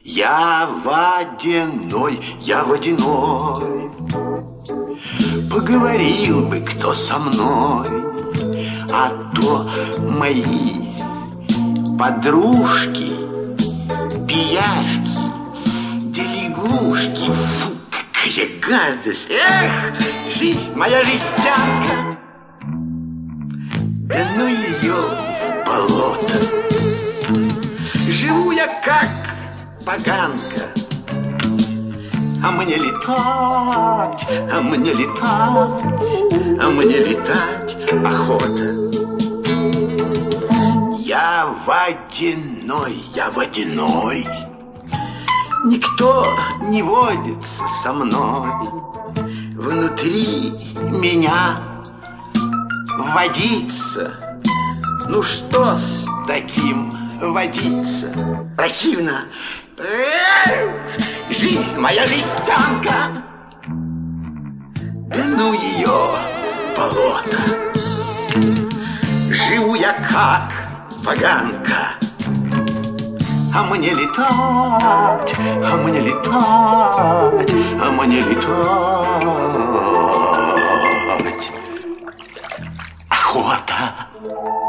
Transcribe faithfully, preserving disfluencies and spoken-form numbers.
Я водяной, я водяной. Поговорил бы кто со мной, а то мои подружки, пиявки, да лягушки. Фу, какая гадость! Эх, жизнь моя жестянка! Да ну ее в болото! Живу я как поганка, а мне летать, а мне летать, а мне летать охота. Я водяной, я водяной. Никто не водится со мной. Внутри меня водится. Ну что с таким водиться? Противно. Эх, жизнь моя жестянка. Да ну ее болото. Живу я как поганка, а мне летать, а мне летать, а мне летать охота.